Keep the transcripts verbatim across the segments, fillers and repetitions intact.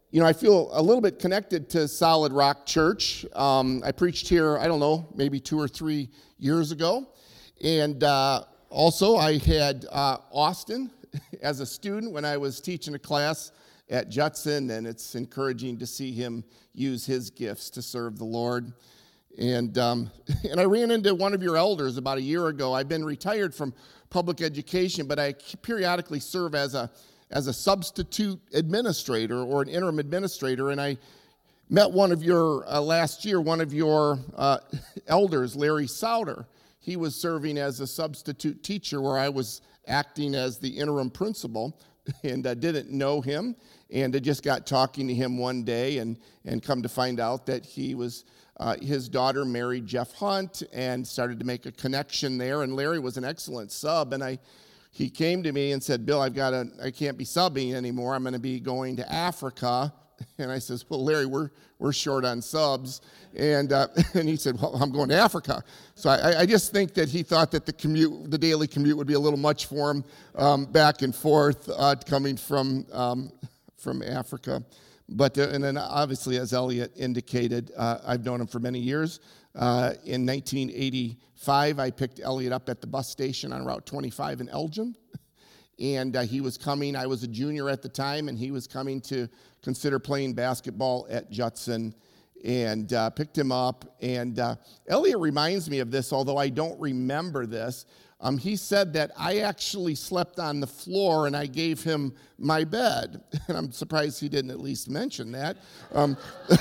you know, I feel a little bit connected to Solid Rock Church. Um, I preached here, I don't know, maybe two or three years ago. And uh, also I had uh, Austin as a student when I was teaching a class at Judson, and it's encouraging to see him use his gifts to serve the Lord. And um, and I ran into one of your elders about a year ago. I've been retired from public education, but I periodically serve as a as a substitute administrator or an interim administrator. And I met one of your, uh, last year, one of your uh, elders, Larry Souter. He was serving as a substitute teacher where I was acting as the interim principal, and I didn't know him. And I just got talking to him one day and, and come to find out that he was, uh, his daughter married Jeff Hunt and started to make a connection there. And Larry was an excellent sub. And I, he came to me and said, Bill, I've got to, I can't be subbing anymore. I'm going to be going to Africa. And I says, well, Larry, we're we're short on subs. And uh, and he said, well, I'm going to Africa. So I, I just think that he thought that the commute, the daily commute would be a little much for him, um, back and forth, uh, coming from um, from Africa. But, uh, and then obviously, as Elliot indicated, uh, I've known him for many years. Uh, in nineteen eighty-five, I picked Elliot up at the bus station on Route twenty-five in Elgin. And uh, he was coming, I was a junior at the time, and he was coming to consider playing basketball at Judson, and uh, picked him up. And uh, Elliot reminds me of this, although I don't remember this. Um, he said that I actually slept on the floor and I gave him my bed. And I'm surprised he didn't at least mention that. Um,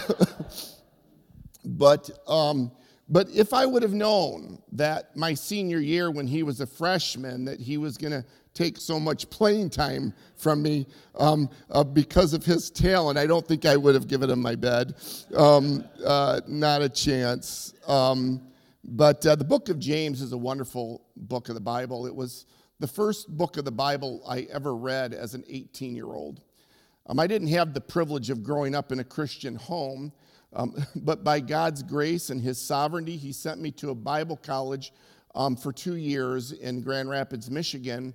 but um, but if I would have known that my senior year when he was a freshman, that he was going to take so much playing time from me um, uh, because of his talent, I don't think I would have given him my bed. Um, uh, not a chance. Um, but uh, the book of James is a wonderful book of the Bible. It was the first book of the Bible I ever read as an eighteen-year-old. Um, I didn't have the privilege of growing up in a Christian home, um, but by God's grace and his sovereignty, he sent me to a Bible college um, for two years in Grand Rapids, Michigan.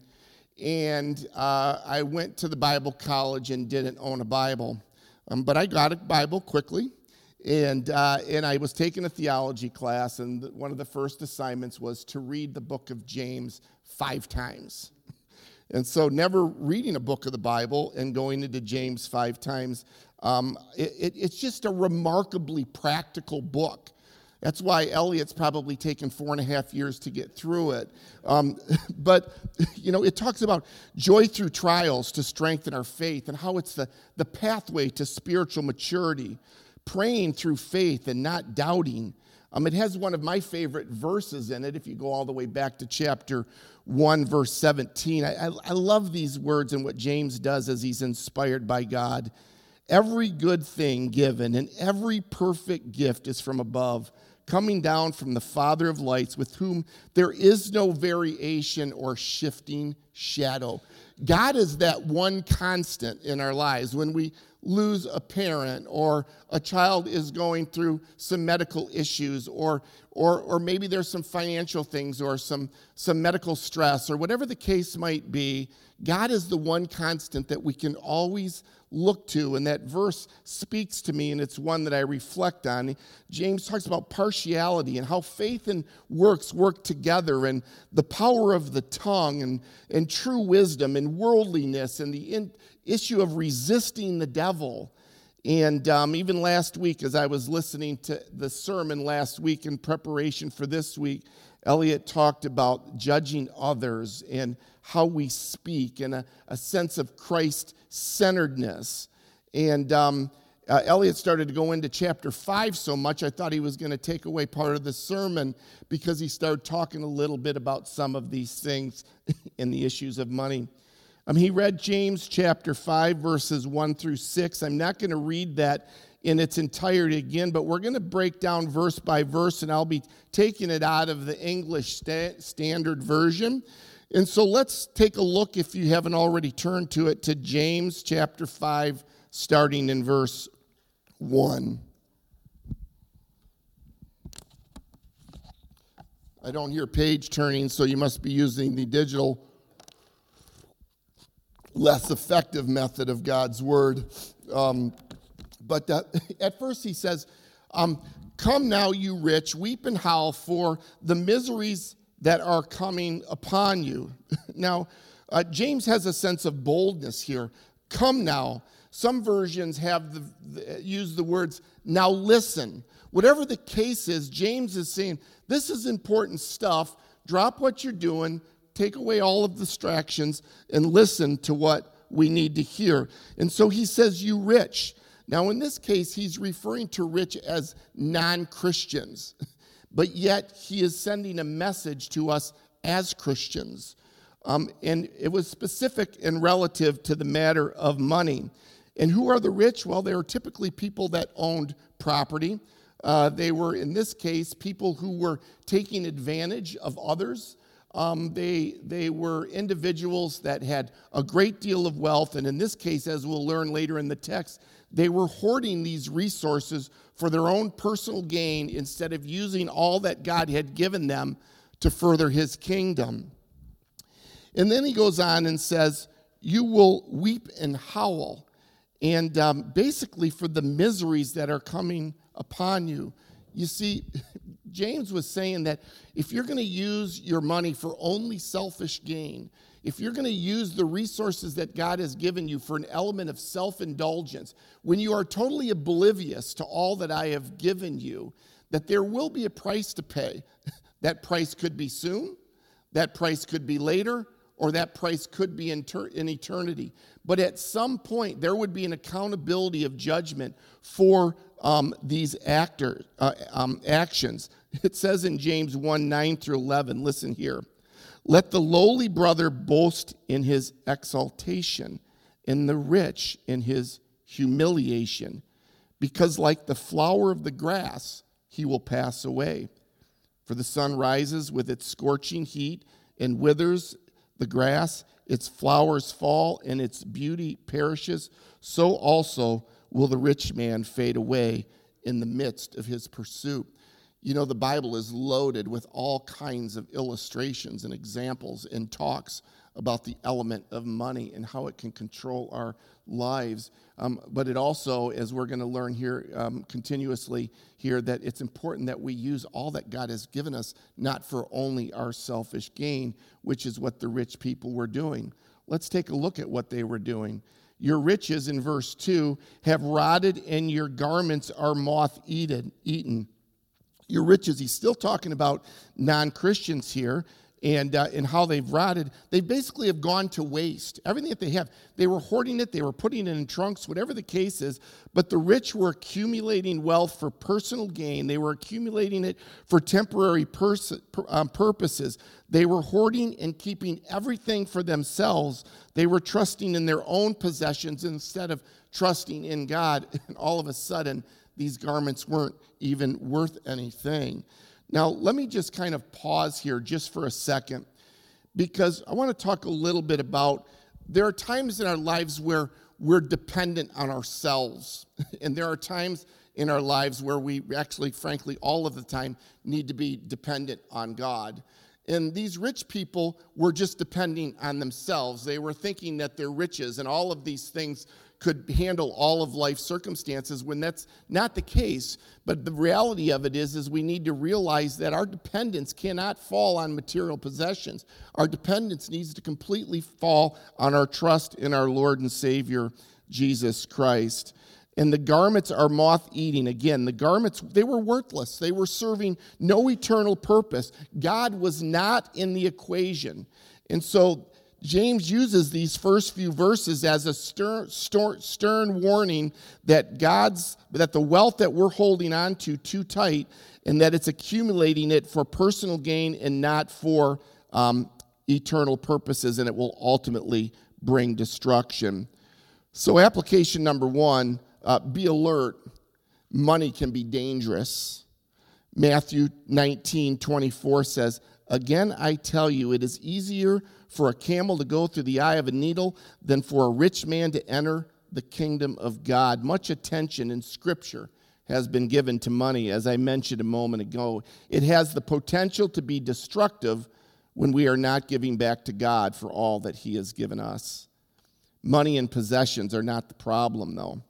And uh, I went to the Bible college and didn't own a Bible. Um, but I got a Bible quickly, and uh, and I was taking a theology class, and one of the first assignments was to read the book of James five times. And so never reading a book of the Bible and going into James five times, um, it, it, it's just a remarkably practical book. That's why Elliot's probably taken four and a half years to get through it. Um, but, you know, it talks about joy through trials to strengthen our faith and how it's the, the pathway to spiritual maturity, praying through faith and not doubting. Um, it has one of my favorite verses in it, if you go all the way back to chapter one, verse seventeen. I, I, I love these words and what James does as he's inspired by God. Every good thing given and every perfect gift is from above, coming down from the Father of lights, with whom there is no variation or shifting shadow. God is that one constant in our lives. When we lose a parent, or a child is going through some medical issues, or or or maybe there's some financial things, or some, some medical stress, or whatever the case might be, God is the one constant that we can always look to, and that verse speaks to me, and it's one that I reflect on. James talks about partiality and how faith and works work together, and the power of the tongue, and, and true wisdom, and worldliness, and the in, issue of resisting the devil. And um, even last week, as I was listening to the sermon last week in preparation for this week, Elliot talked about judging others and how we speak, and a, a sense of Christ-centeredness. And um, uh, Elliot started to go into chapter five so much, I thought he was going to take away part of the sermon, because he started talking a little bit about some of these things in the issues of money. Um, he read James chapter five, verses one through six. I'm not going to read that in its entirety again, but we're going to break down verse by verse, and I'll be taking it out of the English sta- Standard Version. And so let's take a look, if you haven't already turned to it, to James chapter five, starting in verse one. I don't hear page turning, so you must be using the digital, less effective method of God's word. Um, But uh, at first he says, um, come now, you rich, weep and howl for the miseries that are coming upon you. Now, uh, James has a sense of boldness here. Come now. Some versions have the, the, use the words, now listen. Whatever the case is, James is saying, this is important stuff. Drop what you're doing, take away all of the distractions, and listen to what we need to hear. And so he says, you rich. Now, in this case, he's referring to rich as non-Christians, but yet he is sending a message to us as Christians. Um, and it was specific and relative to the matter of money. And who are the rich? Well, they were typically people that owned property. Uh, they were, in this case, people who were taking advantage of others. Um, they, they were individuals that had a great deal of wealth, and in this case, as we'll learn later in the text, they were hoarding these resources for their own personal gain instead of using all that God had given them to further his kingdom. And then he goes on and says, you will weep and howl, and um, basically for the miseries that are coming upon you. You see, James was saying that if you're going to use your money for only selfish gain, if you're going to use the resources that God has given you for an element of self-indulgence, when you are totally oblivious to all that I have given you, that there will be a price to pay. That price could be soon, that price could be later, or that price could be in, ter- in eternity. But at some point, there would be an accountability of judgment for um, these actor, uh, um, actions. It says in James one, nine through eleven, listen here. Let the lowly brother boast in his exaltation, and the rich in his humiliation, because like the flower of the grass, he will pass away. For the sun rises with its scorching heat and withers the grass, its flowers fall, and its beauty perishes. So also will the rich man fade away in the midst of his pursuit. You know, the Bible is loaded with all kinds of illustrations and examples and talks about the element of money and how it can control our lives. Um, but it also, as we're going to learn here um, continuously here, that it's important that we use all that God has given us, not for only our selfish gain, which is what the rich people were doing. Let's take a look at what they were doing. Your riches, in verse two, have rotted, and your garments are moth-eaten. eaten. Your riches, he's still talking about non-Christians here, and uh, and how they've rotted. They basically have gone to waste. Everything that they have, they were hoarding it, they were putting it in trunks, whatever the case is, but the rich were accumulating wealth for personal gain. They were accumulating it for temporary pers- um, purposes. They were hoarding and keeping everything for themselves. They were trusting in their own possessions instead of trusting in God, and all of a sudden, these garments weren't even worth anything. Now, let me just kind of pause here just for a second, because I want to talk a little bit about, there are times in our lives where we're dependent on ourselves, and there are times in our lives where we actually, frankly, all of the time need to be dependent on God. And these rich people were just depending on themselves. They were thinking that their riches and all of these things could handle all of life's circumstances, when that's not the case. But the reality of it is, is we need to realize that our dependence cannot fall on material possessions. Our dependence needs to completely fall on our trust in our Lord and Savior, Jesus Christ. And the garments are moth-eating. Again, the garments, they were worthless. They were serving no eternal purpose. God was not in the equation. And so James uses these first few verses as a stern, stern, stern warning that God's, that the wealth that we're holding on to too tight, and that it's accumulating it for personal gain and not for um, eternal purposes, and it will ultimately bring destruction. So application number one, uh, be alert. Money can be dangerous. Matthew nineteen twenty-four says, again, I tell you, it is easier for a camel to go through the eye of a needle than for a rich man to enter the kingdom of God. Much attention in Scripture has been given to money, as I mentioned a moment ago. It has the potential to be destructive when we are not giving back to God for all that He has given us. Money and possessions are not the problem, though.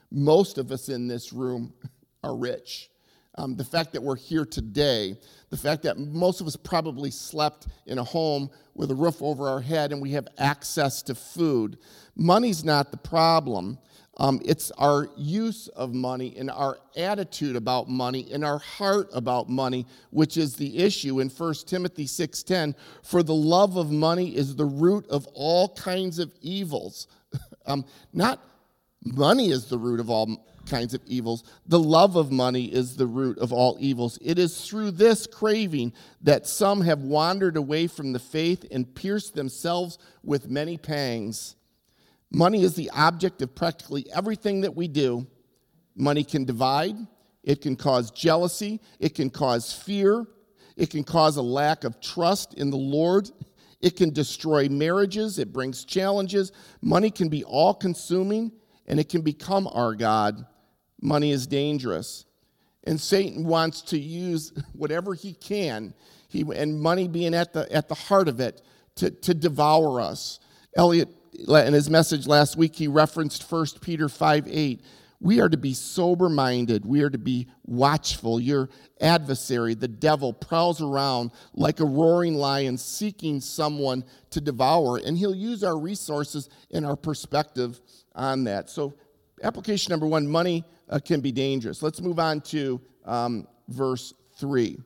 Most of us in this room are rich. Um, the fact that we're here today, the fact that most of us probably slept in a home with a roof over our head and we have access to food. Money's not the problem. Um, it's our use of money and our attitude about money and our heart about money, which is the issue. In First Timothy six ten, for the love of money is the root of all kinds of evils. um, not money is the root of all kinds of evils. The love of money is the root of all evils. It is through this craving that some have wandered away from the faith and pierced themselves with many pangs. Money is the object of practically everything that we do. Money can divide. It can cause jealousy. It can cause fear. It can cause a lack of trust in the Lord. It can destroy marriages. It brings challenges. Money can be all-consuming, and it can become our God. Money is dangerous. And Satan wants to use whatever he can, he, and money being at the, at the heart of it, to, to devour us. Elliot, in his message last week, he referenced First Peter five eight. We are to be sober-minded. We are to be watchful. Your adversary, the devil, prowls around like a roaring lion seeking someone to devour, and he'll use our resources and our perspective on that. So application number one, money uh, can be dangerous. Let's move on to um, verse three.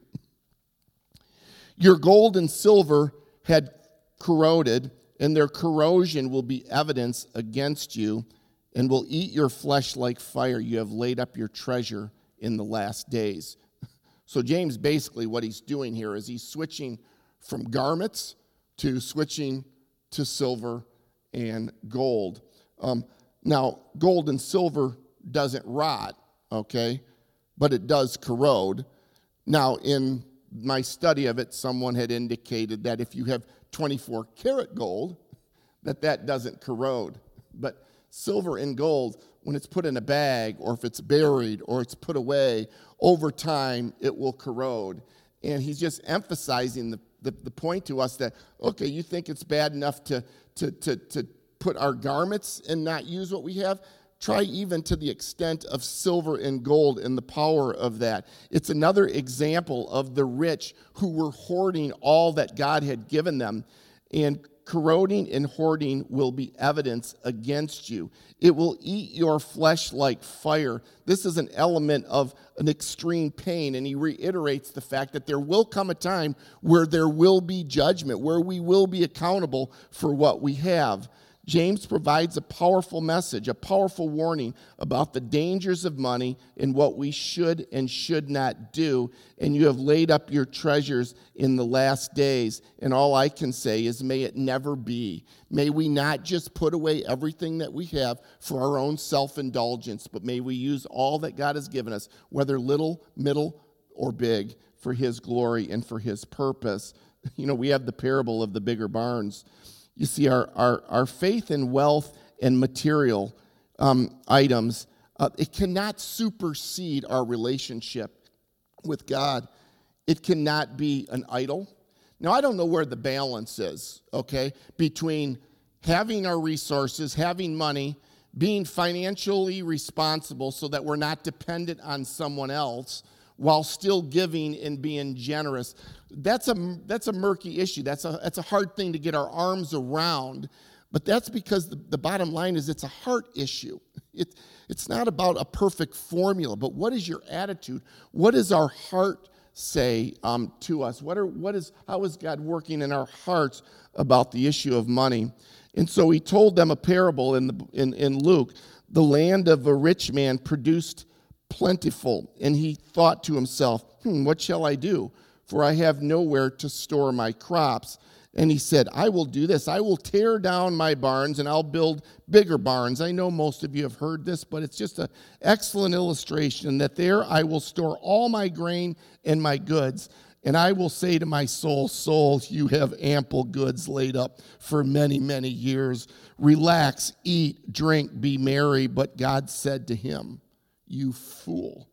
Your gold and silver had corroded, and their corrosion will be evidence against you and will eat your flesh like fire. You have laid up your treasure in the last days. So James, basically what he's doing here is he's switching from garments to switching to silver and gold. Um, now, gold and silver doesn't rot, okay, but it does corrode. Now, in my study of it, someone had indicated that if you have twenty-four karat gold, that that doesn't corrode. But silver and gold, when it's put in a bag or if it's buried or it's put away, over time it will corrode. And he's just emphasizing the, the, the point to us that, okay, you think it's bad enough to, to, to, to put our garments and not use what we have? Try even to the extent of silver and gold and the power of that. It's another example of the rich who were hoarding all that God had given them. And corroding and hoarding will be evidence against you. It will eat your flesh like fire. This is an element of an extreme pain, and he reiterates the fact that there will come a time where there will be judgment, where we will be accountable for what we have. James provides a powerful message, a powerful warning about the dangers of money and what we should and should not do. And you have laid up your treasures in the last days. And all I can say is, may it never be. May we not just put away everything that we have for our own self-indulgence, but may we use all that God has given us, whether little, middle, or big, for his glory and for his purpose. You know, we have the parable of the bigger barns. You see, our, our, our faith in wealth and material um, items, uh, it cannot supersede our relationship with God. It cannot be an idol. Now, I don't know where the balance is, okay, between having our resources, having money, being financially responsible so that we're not dependent on someone else, while still giving and being generous. That's a, that's a murky issue. That's a, that's a hard thing to get our arms around. But that's because the, the bottom line is it's a heart issue. It, it's not about a perfect formula, but what is your attitude? What does our heart say um, to us? What are, what is, how is God working in our hearts about the issue of money? And so he told them a parable in, the, in, in Luke. The land of a rich man produced plentiful, and he thought to himself, hmm, what shall I do? For I have nowhere to store my crops. And he said, I will do this. I will tear down my barns, and I'll build bigger barns. I know most of you have heard this, but it's just an excellent illustration that there I will store all my grain and my goods. And I will say to my soul, soul, you have ample goods laid up for many, many years. Relax, eat, drink, be merry. But God said to him, you fool.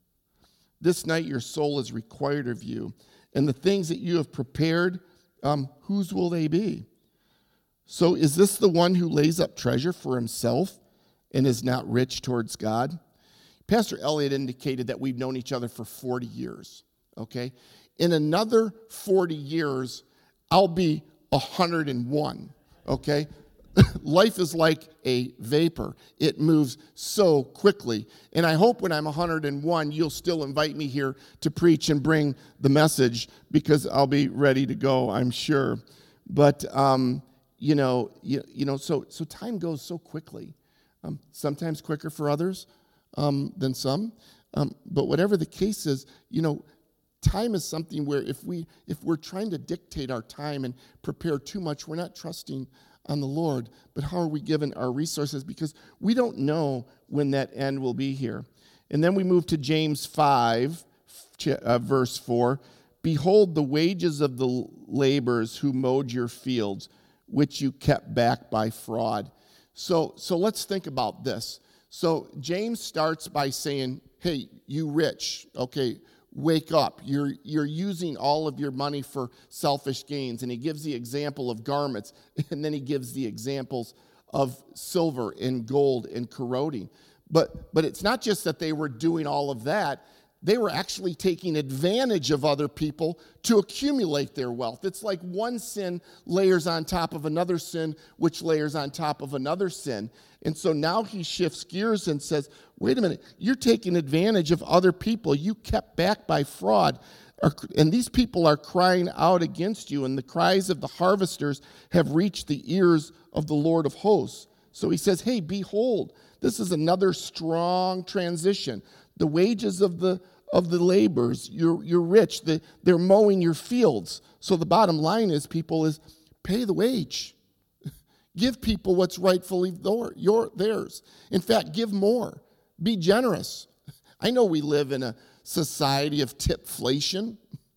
This night your soul is required of you, and the things that you have prepared, um, whose will they be? So is this the one who lays up treasure for himself and is not rich towards God? Pastor Elliott indicated that we've known each other for forty years, okay? In another forty years, I'll be one hundred one, okay? Life is like a vapor. It moves so quickly. And I hope when I'm one hundred one, you'll still invite me here to preach and bring the message, because I'll be ready to go, I'm sure. But, um, you know, you, you know, so so time goes so quickly. Um, sometimes quicker for others um, than some. Um, but whatever the case is, you know, time is something where if we if we're trying to dictate our time and prepare too much, we're not trusting on the Lord. But how are we given our resources? Because we don't know when that end will be here. And then we move to James five, uh, verse four. Behold, the wages of the laborers who mowed your fields, which you kept back by fraud. So, so let's think about this. So James starts by saying, hey, you rich, okay, wake up. You're, you're using all of your money for selfish gains. And he gives the example of garments, and then he gives the examples of silver and gold and corroding. But, but it's not just that they were doing all of that. They were actually taking advantage of other people to accumulate their wealth. It's like one sin layers on top of another sin, which layers on top of another sin. And so now he shifts gears and says, wait a minute, you're taking advantage of other people. You kept back by fraud. And these people are crying out against you, and the cries of the harvesters have reached the ears of the Lord of hosts. So he says, hey, behold, this is another strong transition. The wages of the of the laborers, you're, you're rich. The, they're mowing your fields. So the bottom line is, people, is pay the wage. Give people what's rightfully their, your, theirs. In fact, give more. Be generous. I know we live in a society of tipflation.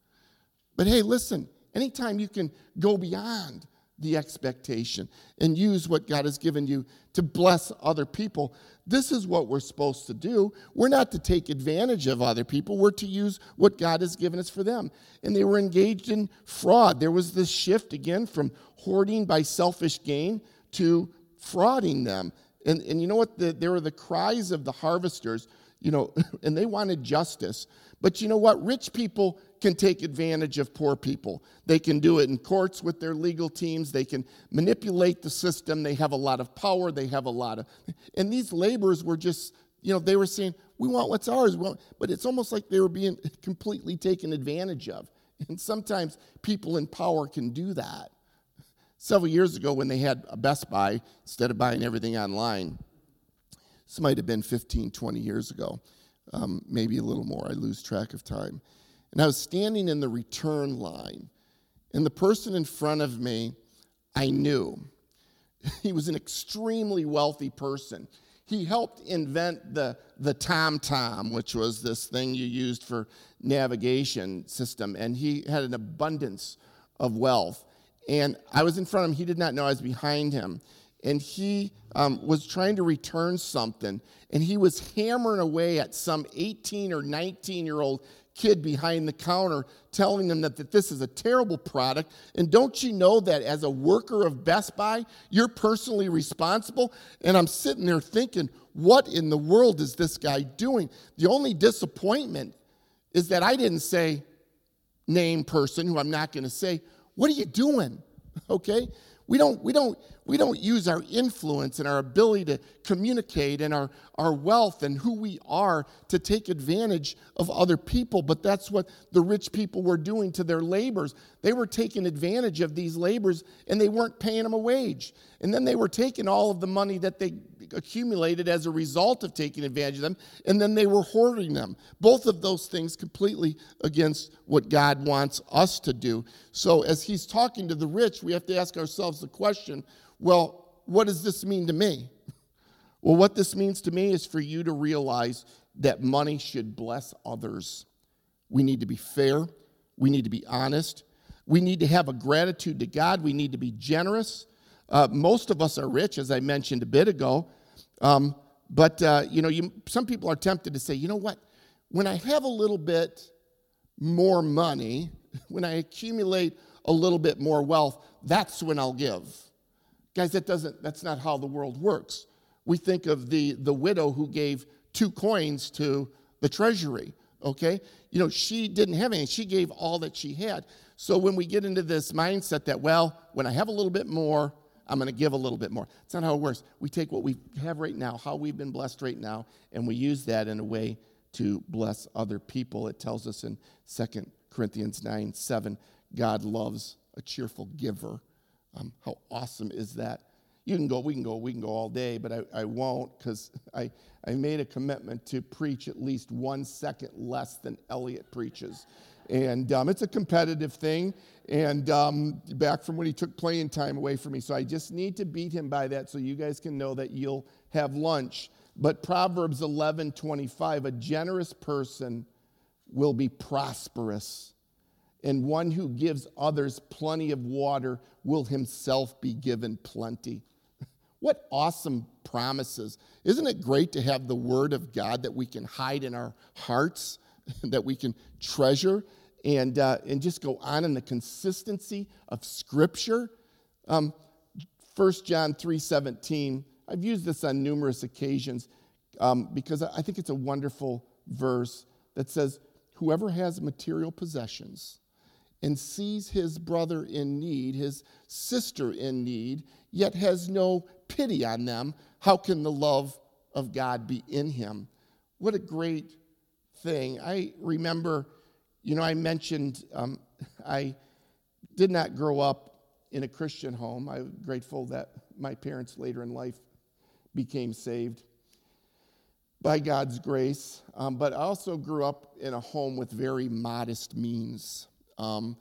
But hey, listen, anytime you can go beyond the expectation and use what God has given you to bless other people, this is what we're supposed to do. We're not to take advantage of other people. We're to use what God has given us for them. And they were engaged in fraud. There was this shift again from hoarding by selfish gain to frauding them. And, and you know what? The, there were the cries of the harvesters, you know, and they wanted justice. But you know what? Rich people can take advantage of poor people. They can do it in courts with their legal teams. They can manipulate the system. They have a lot of power. They have a lot of... And these laborers were just, you know, they were saying, we want what's ours. But it's almost like they were being completely taken advantage of. And sometimes people in power can do that. Several years ago when they had a Best Buy, instead of buying everything online, this might have been fifteen, twenty years ago, um, maybe a little more. I lose track of time. And I was standing in the return line, and the person in front of me, I knew. He was an extremely wealthy person. He helped invent the, the TomTom, which was this thing you used for navigation system, and he had an abundance of wealth. And I was in front of him. He did not know I was behind him. And he um, was trying to return something, and he was hammering away at some eighteen or nineteen-year-old kid behind the counter, telling them that, that this is a terrible product. And don't you know that as a worker of Best Buy, you're personally responsible? And I'm sitting there thinking, what in the world is this guy doing? The only disappointment is that I didn't say, name person, who I'm not going to say, what are you doing? Okay? We don't, we don't, we don't use our influence and our ability to communicate and our, our wealth and who we are to take advantage of other people. But that's what the rich people were doing to their laborers. They were taking advantage of these laborers, and they weren't paying them a wage. And then they were taking all of the money that they accumulated as a result of taking advantage of them, and then they were hoarding them. Both of those things completely against what God wants us to do. So as he's talking to the rich, we have to ask ourselves the question, well, what does this mean to me? Well, what this means to me is for you to realize that money should bless others. We need to be fair. We need to be honest. We need to have a gratitude to God. We need to be generous. Uh, most of us are rich, as I mentioned a bit ago. Um, but, uh, you know, you, some people are tempted to say, you know what? When I have a little bit more money, when I accumulate a little bit more wealth, that's when I'll give. Guys, that doesn't, that's not how the world works. We think of the, the widow who gave two coins to the treasury, okay? You know, she didn't have anything. She gave all that she had. So when we get into this mindset that, well, when I have a little bit more, I'm going to give a little bit more. It's not how it works. We take what we have right now, how we've been blessed right now, and we use that in a way to bless other people. It tells us in Second Corinthians nine seven, God loves a cheerful giver. Um, how awesome is that? You can go, we can go, we can go all day, but I, I won't, because I, I made a commitment to preach at least one second less than Elliot preaches. And um, it's a competitive thing, and um, back from when he took playing time away from me. So I just need to beat him by that so you guys can know that you'll have lunch. But Proverbs eleven twenty-five, a generous person will be prosperous, and one who gives others plenty of water will himself be given plenty. What awesome promises. Isn't it great to have the word of God that we can hide in our hearts, that we can treasure, and uh, and just go on in the consistency of Scripture? Um, First John three seventeen, I've used this on numerous occasions um, because I think it's a wonderful verse that says, whoever has material possessions and sees his brother in need, his sister in need, yet has no pity on them, how can the love of God be in him? What a great thing. I remember, you know, I mentioned um, I did not grow up in a Christian home. I'm grateful that my parents later in life became saved by God's grace. Um, but I also grew up in a home with very modest means. Um,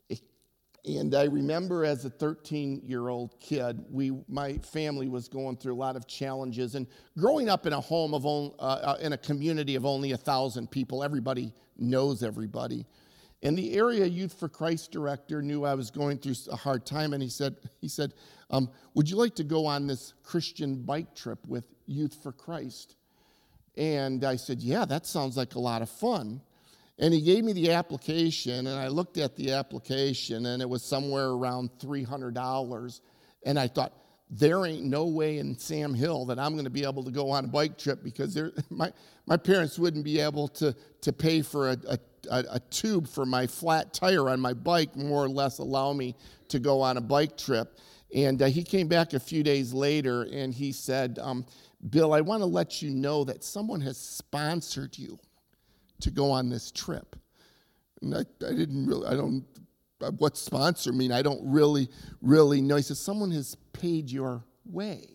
and I remember as a thirteen-year-old kid, we, my family was going through a lot of challenges. And growing up in a home of only, uh, in a community of only a thousand people, everybody knows everybody. And the area Youth for Christ director knew I was going through a hard time, and he said, he said, um, would you like to go on this Christian bike trip with Youth for Christ? And I said, yeah, that sounds like a lot of fun. And he gave me the application, and I looked at the application, and it was somewhere around three hundred dollars. And I thought, there ain't no way in Sam Hill that I'm going to be able to go on a bike trip, because there, my, my parents wouldn't be able to, to pay for a, a, a tube for my flat tire on my bike, more or less allow me to go on a bike trip. And uh, he came back a few days later, and he said, um, Bill, I want to let you know that someone has sponsored you to go on this trip. And I, I didn't really, I don't, what sponsor mean? I don't really, really know. He says, someone has paid your way.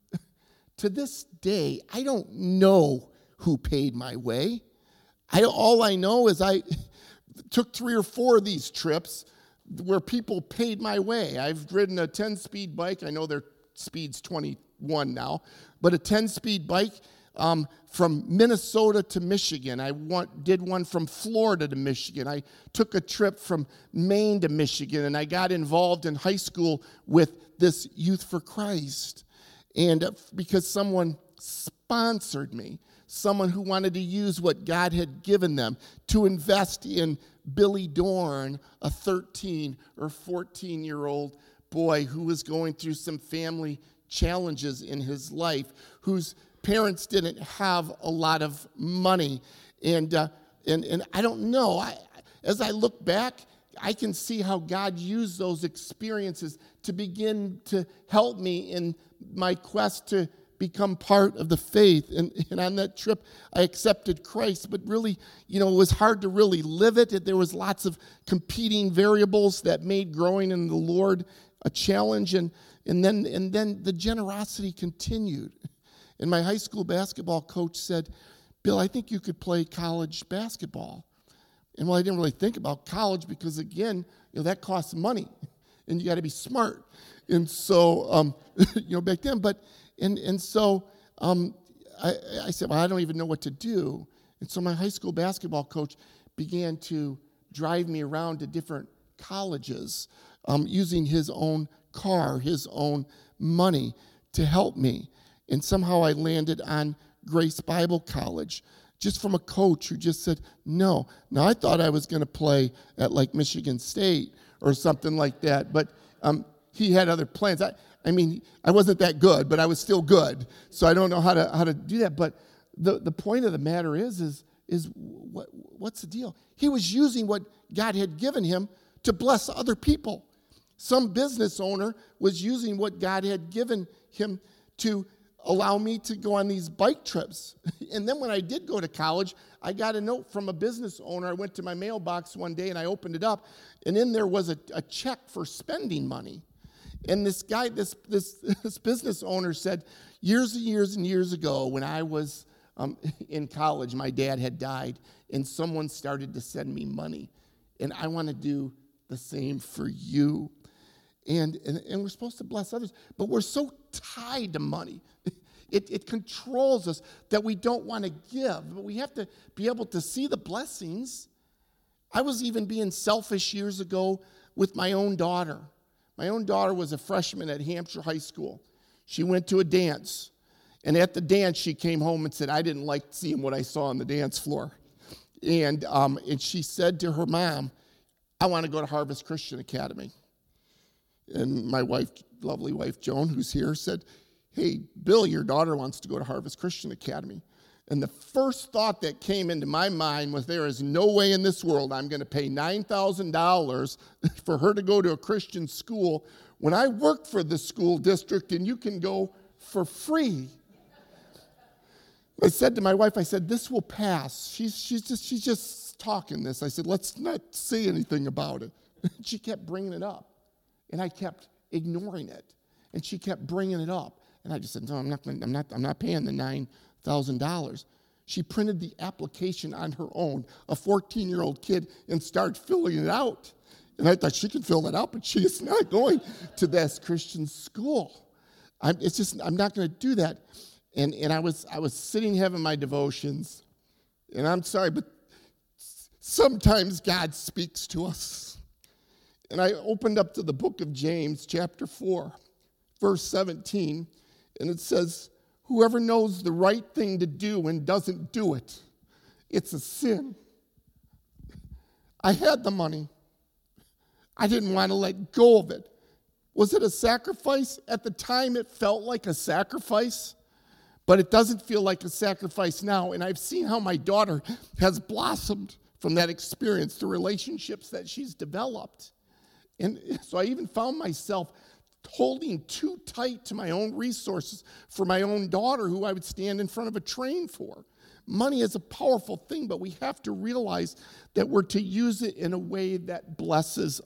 To this day, I don't know who paid my way. I, all I know is I took three or four of these trips where people paid my way. I've ridden a ten-speed bike. I know their speed's twenty-one now, but a ten-speed bike um, from Minnesota to Michigan. I want, did one from Florida to Michigan. I took a trip from Maine to Michigan, and I got involved in high school with this Youth for Christ. And uh, because someone sponsored me, someone who wanted to use what God had given them to invest in Billy Dorn, a thirteen or fourteen-year-old boy who was going through some family challenges in his life, whose parents didn't have a lot of money. And uh, and and I don't know. I, as I look back, I can see how God used those experiences to begin to help me in my quest to become part of the faith. And, and on that trip, I accepted Christ, but really, you know, it was hard to really live it. There was lots of competing variables that made growing in the Lord a challenge. And, and, then, and then the generosity continued. And my high school basketball coach said, Bill, I think you could play college basketball. And well, I didn't really think about college because, again, you know, that costs money, and you got to be smart. And so, um, you know, back then, but and and so um, I, I said, well, I don't even know what to do. And so my high school basketball coach began to drive me around to different colleges um, using his own car, his own money to help me. And somehow I landed on Grace Bible College, just from a coach who just said, no. Now, I thought I was going to play at, like, Michigan State or something like that, but um, he had other plans. I, I mean, I wasn't that good, but I was still good. So I don't know how to how to do that. But the, the point of the matter is, is, is what, what's the deal? He was using what God had given him to bless other people. Some business owner was using what God had given him to allow me to go on these bike trips. And then when I did go to college, I got a note from a business owner. I went to my mailbox one day and I opened it up, and in there was a, a check for spending money. And this guy, this, this, this business owner said, years and years and years ago when I was um, in college, my dad had died, and someone started to send me money. And I want to do the same for you. And, and, and we're supposed to bless others, but we're so tied to money. It, it controls us that we don't want to give, but we have to be able to see the blessings. I was even being selfish years ago with my own daughter. My own daughter was a freshman at Hampshire High School. She went to a dance, and at the dance, she came home and said, I didn't like seeing what I saw on the dance floor. And, um, and she said to her mom, I want to go to Harvest Christian Academy. And my wife, lovely wife, Joan, who's here, said, hey, Bill, your daughter wants to go to Harvest Christian Academy. And the first thought that came into my mind was, there is no way in this world I'm going to pay nine thousand dollars for her to go to a Christian school when I work for the school district and you can go for free. I said to my wife, I said, this will pass. She's, she's, just, she's just talking this. I said, let's not say anything about it. She kept bringing it up. And I kept ignoring it. And she kept bringing it up. And I just said, no, I'm not, I'm not, I'm not paying the nine thousand dollars. She printed the application on her own, a fourteen-year-old kid, and started filling it out. And I thought she could fill that out, but she is not going to this Christian school. I'm, it's just, I'm not going to do that. And, and I was, I was sitting having my devotions, and I'm sorry, but sometimes God speaks to us. And I opened up to the book of James, chapter four, verse seventeen, and it says, whoever knows the right thing to do and doesn't do it, it's a sin. I had the money. I didn't want to let go of it. Was it a sacrifice? At the time, it felt like a sacrifice, but it doesn't feel like a sacrifice now. And I've seen how my daughter has blossomed from that experience, the relationships that she's developed. And so I even found myself holding too tight to my own resources for my own daughter, who I would stand in front of a train for. Money is a powerful thing, but we have to realize that we're to use it in a way that blesses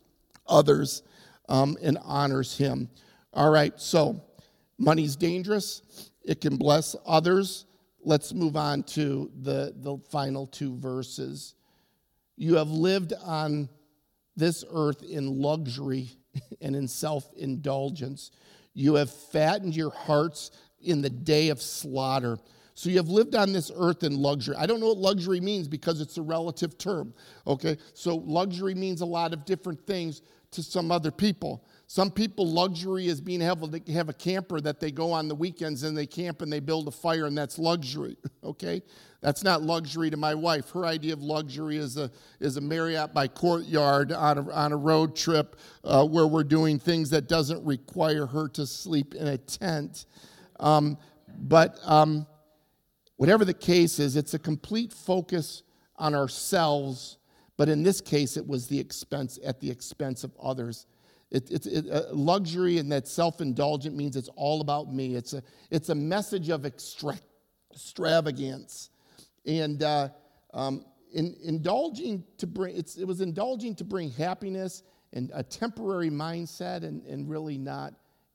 others um, and honors him. All right, so money's dangerous. It can bless others. Let's move on to the, the final two verses. You have lived on this earth in luxury and in self-indulgence. You have fattened your hearts in the day of slaughter. So you have lived on this earth in luxury. I don't know what luxury means because it's a relative term, okay? So luxury means a lot of different things to some other people. Some people, luxury is being able to have a camper that they go on the weekends and they camp and they build a fire, and that's luxury, okay? That's not luxury to my wife. Her idea of luxury is a is a Marriott by Courtyard on a, on a road trip uh, where we're doing things that doesn't require her to sleep in a tent. Um, but um, whatever the case is, it's a complete focus on ourselves. But in this case, it was the expense at the expense of others. It, it, it, uh, luxury and that self-indulgent means it's all about me. It's a it's a message of extra, extravagance. And uh, um, in, indulging to bring, it's, it was indulging to bring happiness and a temporary mindset, and, and really not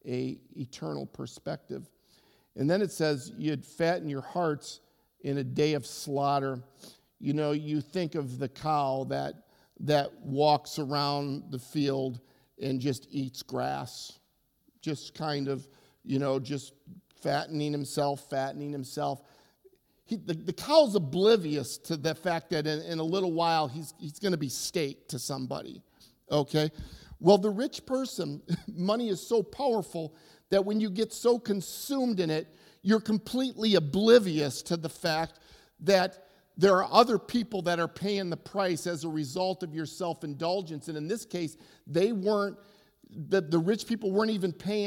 a eternal perspective. And then it says, you'd fatten your hearts in a day of slaughter. You know, you think of the cow that that walks around the field and just eats grass, just kind of, you know, just fattening himself, fattening himself. He, the, the cow's oblivious to the fact that in, in a little while he's, he's going to be staked to somebody, okay? Well, the rich person, money is so powerful that when you get so consumed in it, you're completely oblivious to the fact that there are other people that are paying the price as a result of your self-indulgence. And in this case, they weren't, the, the rich people weren't even paying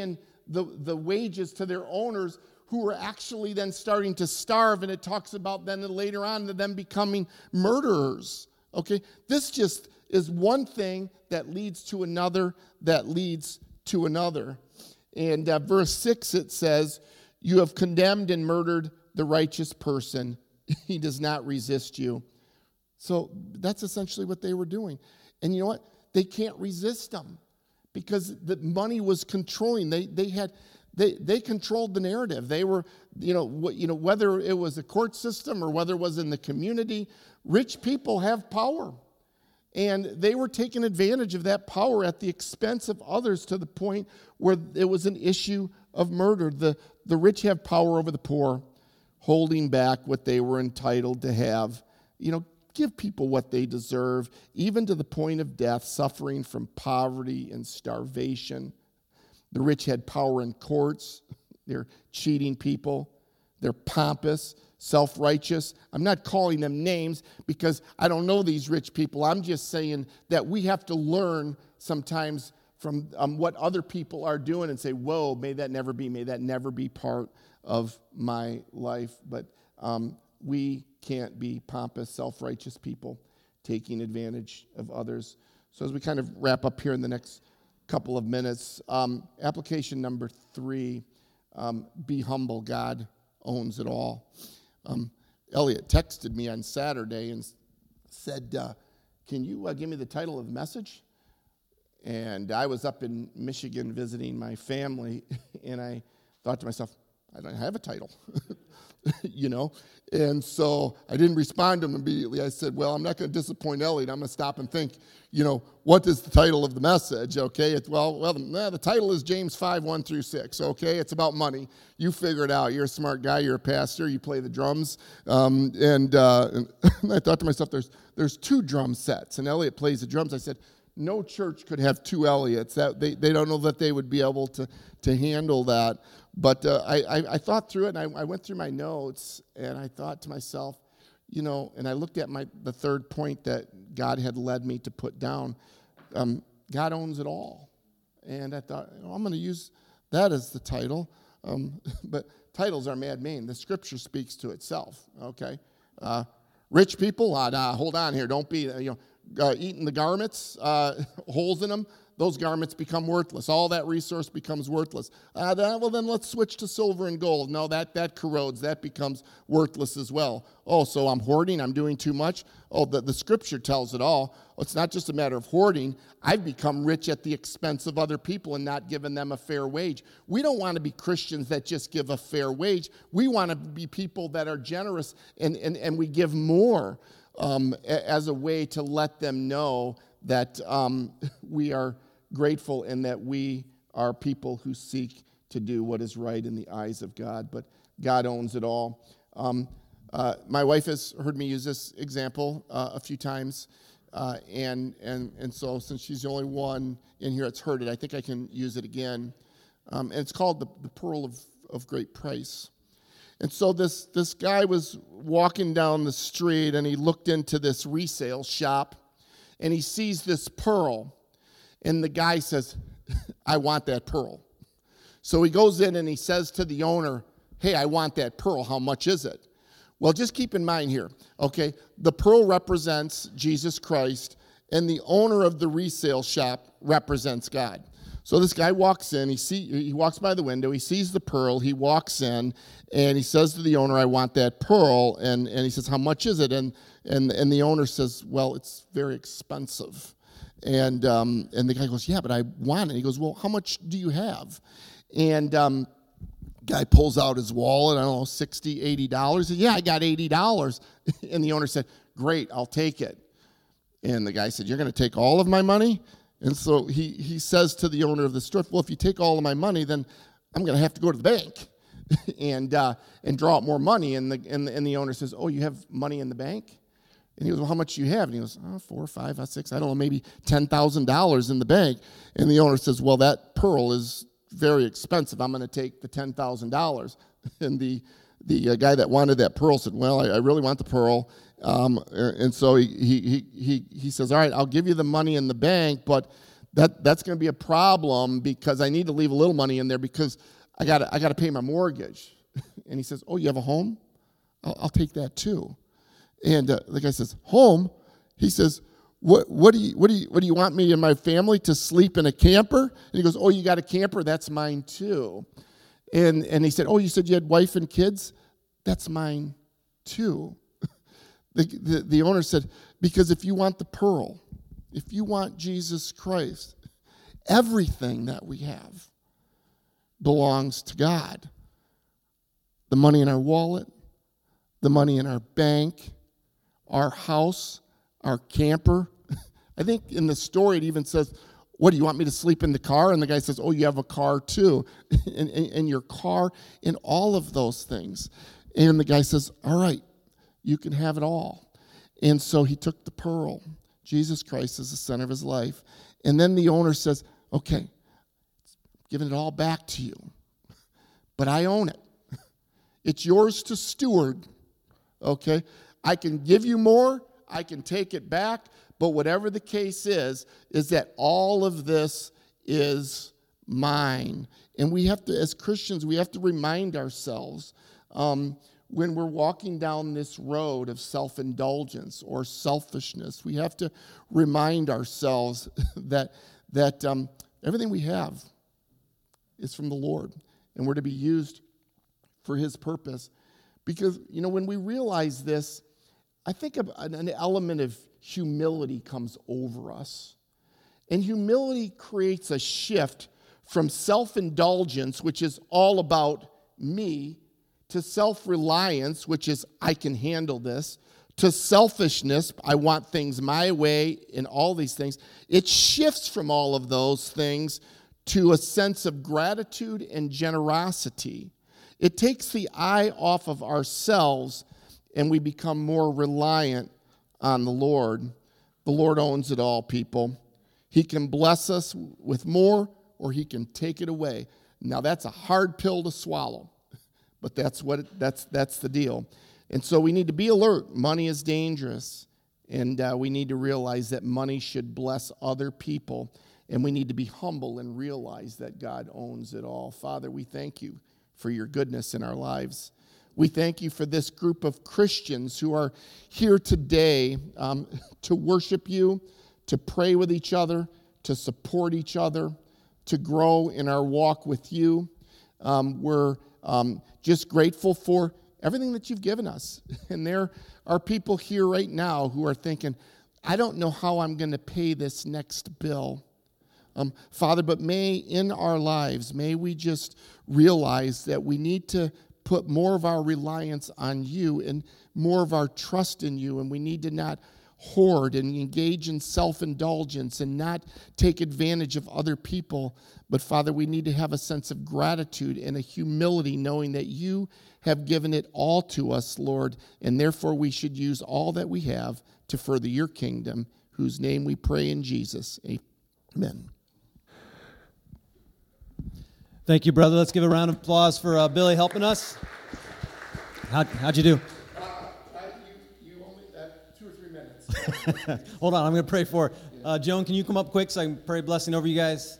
the, the wages to their owners, who were actually then starting to starve, and it talks about then later on them becoming murderers. Okay, this just is one thing that leads to another, that leads to another. And uh, verse six, it says, you have condemned and murdered the righteous person. He does not resist you. So that's essentially what they were doing. And you know what? They can't resist them because the money was controlling. They they had they they controlled the narrative. They were, you know, wh- you know, whether it was a court system or whether it was in the community, rich people have power. And they were taking advantage of that power at the expense of others to the point where it was an issue of murder. The, the rich have power over the poor, holding back what they were entitled to have. You know, give people what they deserve, even to the point of death, suffering from poverty and starvation. The rich had power in courts. They're cheating people. They're pompous, self-righteous. I'm not calling them names because I don't know these rich people. I'm just saying that we have to learn sometimes from um, what other people are doing and say, whoa, may that never be, may that never be part of my life. But um, we can't be pompous, self-righteous people taking advantage of others. So as we kind of wrap up here in the next couple of minutes, um, application number three, um, be humble. God owns it all. Um, Elliot texted me on Saturday and said, uh, can you uh, give me the title of the message? And I was up in Michigan visiting my family, and I thought to myself, I don't have a title, you know? And so I didn't respond to him immediately. I said, well, I'm not going to disappoint Elliot. I'm going to stop and think, you know, what is the title of the message, okay? It's, well, well, the, the title is James five, one through six, okay? It's about money. You figure it out. You're a smart guy. You're a pastor. You play the drums. Um, and, uh, and I thought to myself, there's there's two drum sets, and Elliot plays the drums. I said, no church could have two Elliots. That, they, they don't know that they would be able to, to handle that. But uh, I, I, I thought through it, and I, I went through my notes, and I thought to myself, you know, and I looked at my the third point that God had led me to put down. Um, God owns it all. And I thought, you know, I'm going to use that as the title. Um, but titles are mad-made. The Scripture speaks to itself, okay? Uh, rich people, uh, nah, hold on here. Don't be, you know, uh, eating the garments, uh, holes in them. Those garments become worthless. All that resource becomes worthless. Uh, that, well, then let's switch to silver and gold. No, that, that corrodes. That becomes worthless as well. Oh, so I'm hoarding. I'm doing too much. Oh, the, the Scripture tells it all. It's not just a matter of hoarding. I've become rich at the expense of other people and not given them a fair wage. We don't want to be Christians that just give a fair wage. We want to be people that are generous and, and, and we give more um, as a way to let them know that um, we are grateful and that we are people who seek to do what is right in the eyes of God. But God owns it all. Um, uh, my wife has heard me use this example uh, a few times, uh, and and and so since she's the only one in here that's heard it, I think I can use it again. Um, and it's called the, the Pearl of, of Great Price. And so this this guy was walking down the street, and he looked into this resale shop, and he sees this pearl, and the guy says, I want that pearl. So he goes in and he says to the owner, hey, I want that pearl. How much is it? Well, just keep in mind here, okay, the pearl represents Jesus Christ, and the owner of the resale shop represents God. So this guy walks in, he see, he walks by the window, he sees the pearl, he walks in, and he says to the owner, I want that pearl, and, and he says, how much is it? And and and the owner says, well, it's very expensive. And um, and the guy goes, yeah, but I want it. He goes, well, how much do you have? And um, guy pulls out his wallet, I don't know, sixty dollars, eighty dollars. He said, yeah, I got eighty dollars. And the owner said, great, I'll take it. And the guy said, you're going to take all of my money? And so he, he says to the owner of the store, well, if you take all of my money, then I'm going to have to go to the bank and uh, and draw out more money. And the, and, the, and the owner says, oh, you have money in the bank? And he goes, well, how much do you have? And he goes, oh, four, five, six, I don't know, maybe ten thousand dollars in the bank. And the owner says, well, that pearl is very expensive. I'm going to take the ten thousand dollars. And the the uh, guy that wanted that pearl said, well, I, I really want the pearl. Um, and so he, he he he he says, all right, I'll give you the money in the bank, but that that's going to be a problem because I need to leave a little money in there because I got I got to pay my mortgage. And he says, oh, you have a home? I'll, I'll take that too. And uh, the guy says, home? He says, what what do you what do you what do you want me and my family to sleep in a camper? And he goes, oh, you got a camper? That's mine too. And and he said, oh, you said you had wife and kids? That's mine too. The, the, the owner said, because if you want the pearl, if you want Jesus Christ, everything that we have belongs to God. The money in our wallet, the money in our bank, our house, our camper. I think in the story it even says, what, do you want me to sleep in the car? And the guy says, oh, you have a car too. and, and, and your car, and all of those things. And the guy says, all right, you can have it all. And so he took the pearl. Jesus Christ is the center of his life. And then the owner says, okay, giving it all back to you. But I own it. It's yours to steward. Okay? I can give you more. I can take it back. But whatever the case is, is that all of this is mine. And we have to, as Christians, we have to remind ourselves um, when we're walking down this road of self-indulgence or selfishness, we have to remind ourselves that that um, everything we have is from the Lord, and we're to be used for his purpose. Because, you know, when we realize this, I think an element of humility comes over us. And humility creates a shift from self-indulgence, which is all about me, to self-reliance, which is I can handle this, to selfishness, I want things my way, and all these things. It shifts from all of those things to a sense of gratitude and generosity. It takes the eye off of ourselves, and we become more reliant on the Lord. The Lord owns it all, people. He can bless us with more, or he can take it away. Now, that's a hard pill to swallow. But that's what it, that's that's the deal. And so we need to be alert. Money is dangerous. And uh, we need to realize that money should bless other people. And we need to be humble and realize that God owns it all. Father, we thank you for your goodness in our lives. We thank you for this group of Christians who are here today um, to worship you, to pray with each other, to support each other, to grow in our walk with you. Um, we're um, just grateful for everything that you've given us. And there are people here right now who are thinking, I don't know how I'm going to pay this next bill. Um, Father, but may in our lives, may we just realize that we need to put more of our reliance on you and more of our trust in you, and we need to not hoard and engage in self-indulgence and not take advantage of other people. But Father, we need to have a sense of gratitude and a humility, knowing that you have given it all to us, Lord, and therefore we should use all that we have to further your kingdom, whose name we pray in Jesus. Amen. Thank you, brother. Let's give a round of applause for uh, Billy helping us. How, how'd you do? Hold on, I'm going to pray for uh, Joan, can you come up quick so I can pray a blessing over you guys?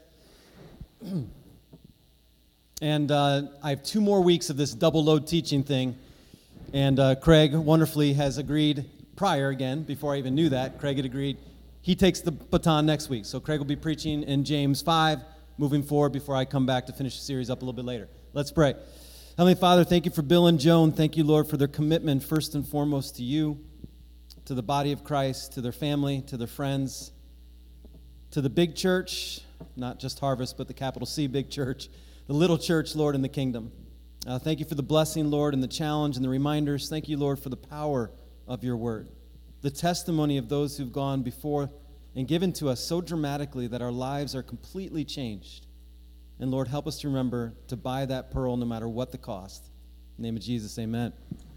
And uh, I have two more weeks of this double load teaching thing. And uh, Craig wonderfully has agreed prior again, before I even knew that, Craig had agreed. He takes the baton next week. So Craig will be preaching in James five, moving forward before I come back to finish the series up a little bit later. Let's pray. Heavenly Father, thank you for Bill and Joan. Thank you, Lord, for their commitment first and foremost to you, to the body of Christ, to their family, to their friends, to the big church, not just Harvest, but the capital C big church, the little church, Lord, in the kingdom. Uh, thank you for the blessing, Lord, and the challenge and the reminders. Thank you, Lord, for the power of your word, the testimony of those who've gone before and given to us so dramatically that our lives are completely changed. And Lord, help us to remember to buy that pearl no matter what the cost. In the name of Jesus, amen.